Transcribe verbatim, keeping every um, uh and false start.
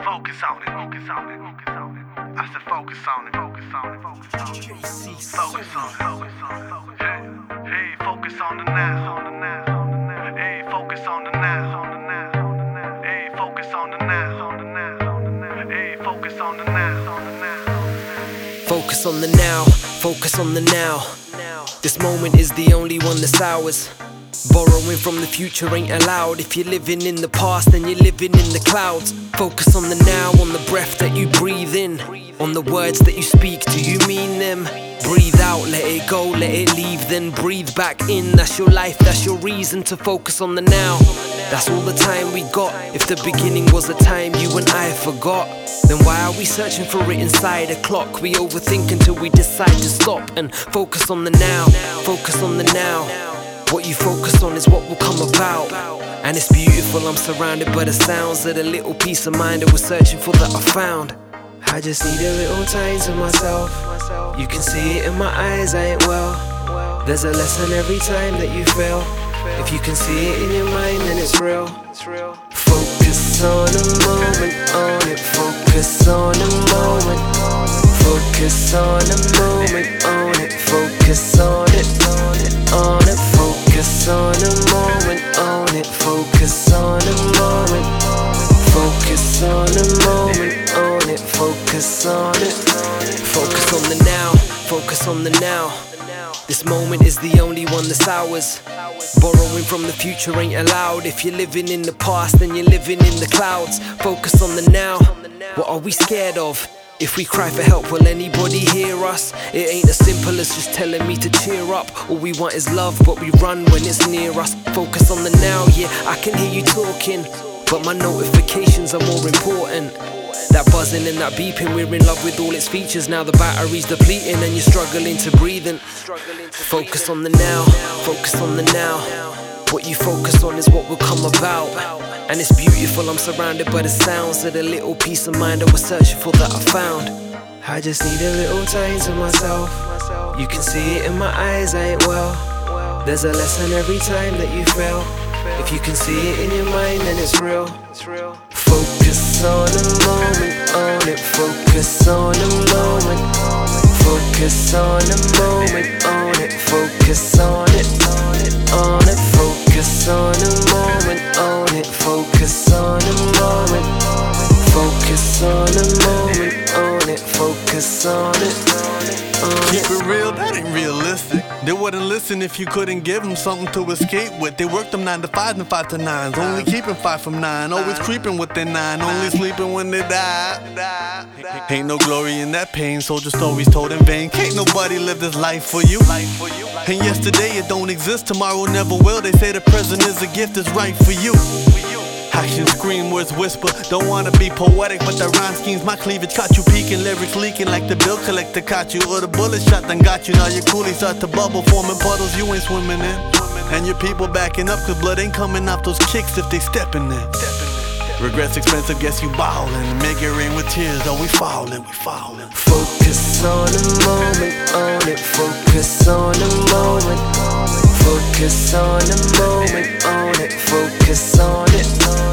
Focus on it, focus on it, focus on it. I said focus on it, focus on it, focus on it. Focus on it, focus on it. Hey, hey, focus on the now, on the now, on the now. Hey, focus on the now, on the now, on the now. Hey, focus on the now, on the now, on the now. Hey, focus on the now, on the now. Focus on the now, focus on the now. This moment is the only one that's ours. Borrowing from the future ain't allowed. If you're living in the past, then you're living in the clouds. Focus on the now, on the breath that you breathe in, on the words that you speak, do you mean them? Breathe out, let it go, let it leave, then breathe back in. That's your life, that's your reason to focus on the now. That's all the time we got. If the beginning was a time you and I forgot, then why are we searching for it inside a clock? We overthink until we decide to stop and focus on the now. Focus on the now. What you focus on is what will come about. And it's beautiful, I'm surrounded by the sounds of the little peace of mind that we're searching for that I found. I just need a little time to myself. You can see it in my eyes, I ain't well. There's a lesson every time that you fail. If you can see it in your mind, then it's real. Focus on the moment, on it. Focus on the moment. Focus on the moment, on it. Focus on it, on it, on it. Focus on the moment, on it. Focus on the moment. Focus on the moment, on it. Focus on it. Focus on the now, focus on the now. This moment is the only one that's ours. Borrowing from the future ain't allowed. If you're living in the past, then you're living in the clouds. Focus on the now. What are we scared of? If we cry for help, will anybody hear us? It ain't as simple as just telling me to cheer up. All we want is love, but we run when it's near us. Focus on the now, yeah, I can hear you talking, but my notifications are more important. That buzzing and that beeping, we're in love with all its features. Now the battery's depleting and you're struggling to breathe in. Focus on the now, focus on the now. What you focus on is what will come about. And it's beautiful, I'm surrounded by the sounds of the little peace of mind that we're searching for that I found. I just need a little time to myself. You can see it in my eyes, I ain't well. There's a lesson every time that you fail. If you can see it in your mind, then it's real. Focus on the moment, on it. Focus on the moment. Focus on the moment, on it. Focus on it, on it, on it. Focus on the moment, on it. Focus on the moment. Focus on the moment, on it. Focus on it, on it. Keep it real, that ain't realistic. They wouldn't listen if you couldn't give them something to escape with. They work them nine to fives and five to nines, only keeping five from nine. Always creeping with their nine, only sleeping when they die. Ain't no glory in that pain, soldier stories told in vain. Can't nobody live this life for you. And yesterday it don't exist, tomorrow never will. They say the present is a gift that's right for you. Actions scream, words whisper. Don't wanna be poetic, but the rhyme schemes my cleavage caught you peeking, lyrics leaking like the bill collector caught you, or the bullet shot done got you. Now your coolie start to bubble, forming puddles you ain't swimming in. And your people backing up, cause blood ain't coming off those kicks if they stepping in. Regrets expensive, guess you ballin'. Make it rain with tears, though we fallin', we fallin'. Focus on the moment, on it. Focus on the moment. Focus on the moment, on it. Focus on it.